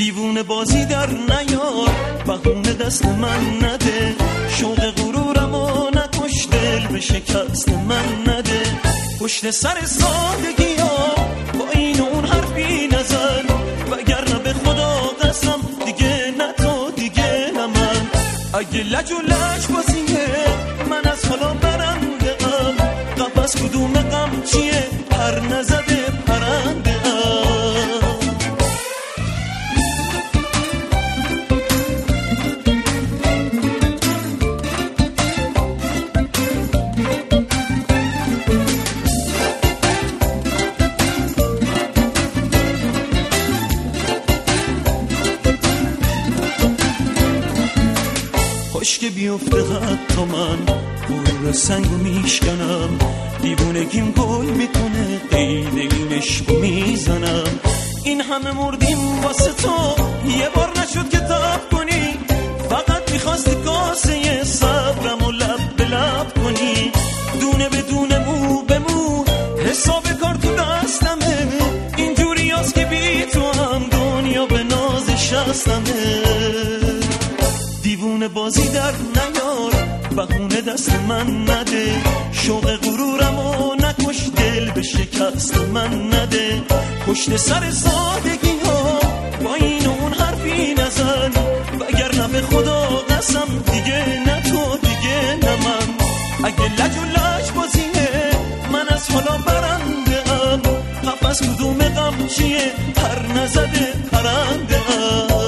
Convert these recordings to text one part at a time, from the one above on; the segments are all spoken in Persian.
دیوونه بازی در نیار، بهونه دست من نده، شوق غرورمو نکش، دل به شکست من نده. پشت سر سادگی ها با این اون حرفی نزن، وگرنه به خدا قسم دیگه نه تو دیگه نه من. اگه لج و لج بازیه من از حالا برنده ام، قفس کدوم غم چیه پر نزده پرنده ام. که بیفته حتی من غرور سنگو میشکنم، دیوونگیم گل میکنه قید این عشقو میزنم. این همه مردیم واسه تو، یه بار نشد که تاب کنی، فقط میخواستی کاسه صبرمو لب به لب کنی. دونه به دونه مو به مو حساب کار تو دستمه، اینجوری هست که بی تو هم دنیا به ناز شستمه. دیوونه بازی در نیار، بهونه دست من نده، شوق غرورمو نکش، دل به شکست من نده. پشت سر سادگی ها با این اون حرفی نزن، وگرنه به خدا قسم دیگه نه تو دیگه نه من. اگه لج و لج بازیه من از حالا برنده ام، قفس کدوم غم چیه پر نزده پرنده ام.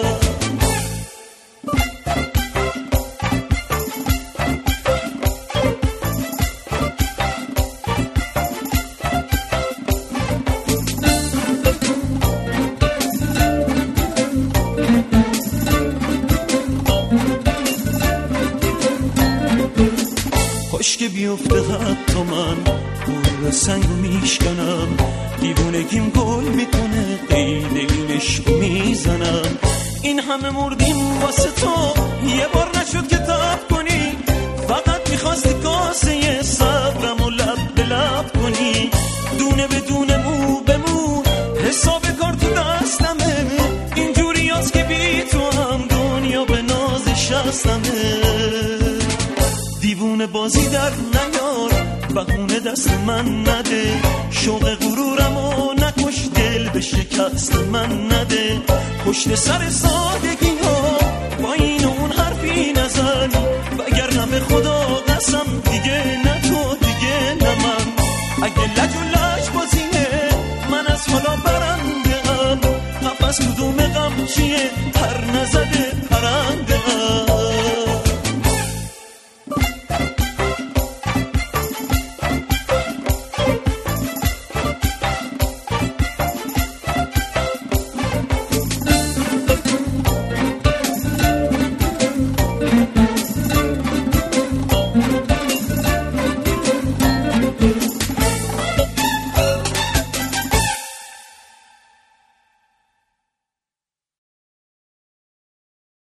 که بیفته حتی من غرور سنگو میشکنم، دیوونگیم گل میکنه قید این عشقو میزنم. این همه مردیم واسه تو، یه بار نشد که تاب کنی، فقط میخواستی کاسه صبرمو لب به لب کنی. دونه به دونه مو به مو حساب کار تو دستمه، اینجوری هست که بی تو هم دنیا به ناز شستمه. دیوونه بازی در نیار، بهونه دست من نده، شوق غرورمو نکش، دل به شکست من نده. پشت سر سادگی ها با این اون حرفی نزن، وگرنه به خدا قسم دیگه نه تو دیگه نه من. اگه لج و لج بازیه من از حالا برنده ام، قفس کدوم غم چیه پر نزده